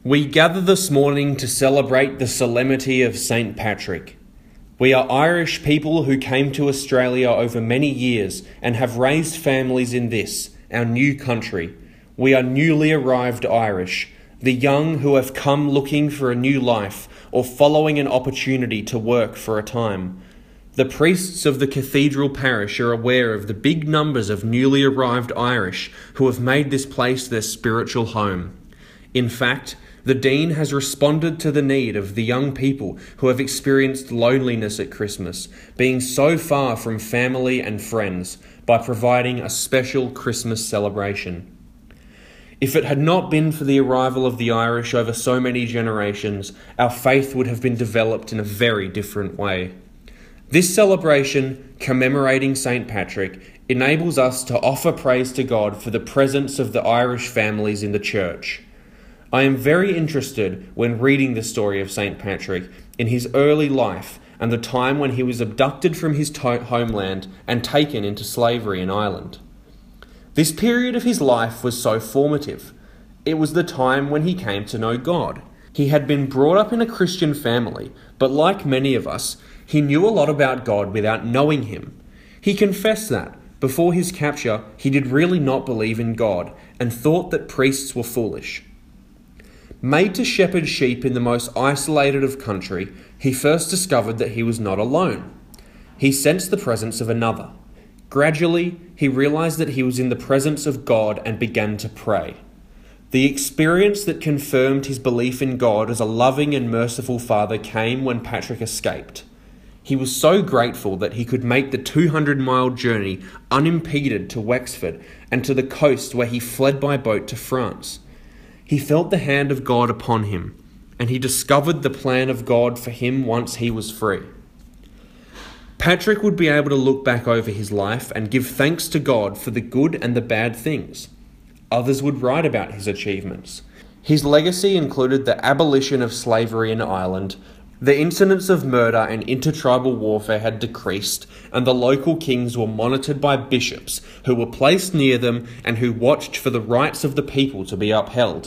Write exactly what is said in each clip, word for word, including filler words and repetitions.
We gather this morning to celebrate the solemnity of Saint Patrick. We are Irish people who came to Australia over many years and have raised families in this, our new country. We are newly arrived Irish, the young who have come looking for a new life or following an opportunity to work for a time. The priests of the cathedral parish are aware of the big numbers of newly arrived Irish who have made this place their spiritual home. In fact, the Dean has responded to the need of the young people who have experienced loneliness at Christmas, being so far from family and friends, by providing a special Christmas celebration. If it had not been for the arrival of the Irish over so many generations, our faith would have been developed in a very different way. This celebration, commemorating Saint Patrick, enables us to offer praise to God for the presence of the Irish families in the church. I am very interested when reading the story of Saint Patrick in his early life and the time when he was abducted from his to- homeland and taken into slavery in Ireland. This period of his life was so formative. It was the time when he came to know God. He had been brought up in a Christian family, but like many of us, he knew a lot about God without knowing him. He confessed that, before his capture, he did really not believe in God and thought that priests were foolish. Made to shepherd sheep in the most isolated of country, he first discovered that he was not alone. He sensed the presence of another. Gradually, he realized that he was in the presence of God and began to pray. The experience that confirmed his belief in God as a loving and merciful Father came when Patrick escaped. He was so grateful that he could make the two hundred mile journey unimpeded to Wexford and to the coast where he fled by boat to France. He felt the hand of God upon him, and he discovered the plan of God for him once he was free. Patrick would be able to look back over his life and give thanks to God for the good and the bad things. Others would write about his achievements. His legacy included the abolition of slavery in Ireland, the incidents of murder and intertribal warfare had decreased, and the local kings were monitored by bishops who were placed near them and who watched for the rights of the people to be upheld.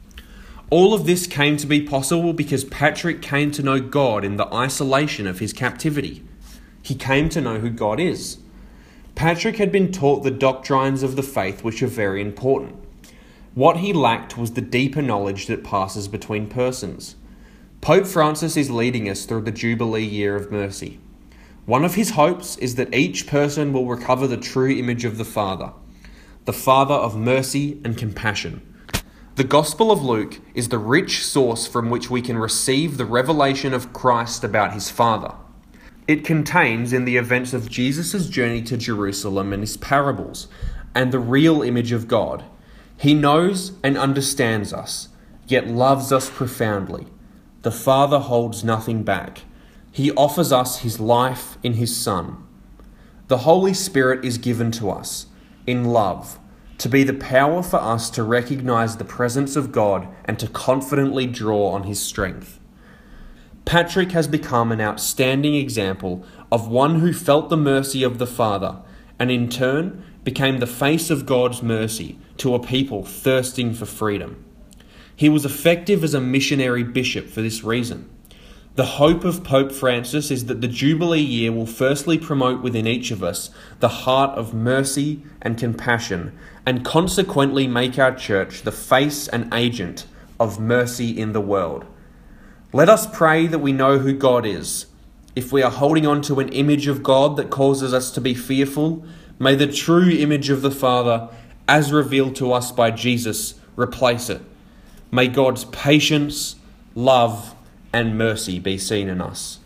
All of this came to be possible because Patrick came to know God in the isolation of his captivity. He came to know who God is. Patrick had been taught the doctrines of the faith, which are very important. What he lacked was the deeper knowledge that passes between persons. Pope Francis is leading us through the Jubilee Year of Mercy. One of his hopes is that each person will recover the true image of the Father, the Father of mercy and compassion. The Gospel of Luke is the rich source from which we can receive the revelation of Christ about his Father. It contains in the events of Jesus' journey to Jerusalem and his parables, and the real image of God. He knows and understands us, yet loves us profoundly. The Father holds nothing back. He offers us his life in his Son. The Holy Spirit is given to us, in love, to be the power for us to recognize the presence of God and to confidently draw on his strength. Patrick has become an outstanding example of one who felt the mercy of the Father and in turn became the face of God's mercy to a people thirsting for freedom. He was effective as a missionary bishop for this reason. The hope of Pope Francis is that the Jubilee year will firstly promote within each of us the heart of mercy and compassion, and consequently make our church the face and agent of mercy in the world. Let us pray that we know who God is. If we are holding on to an image of God that causes us to be fearful, may the true image of the Father, as revealed to us by Jesus, replace it. May God's patience, love, and mercy be seen in us.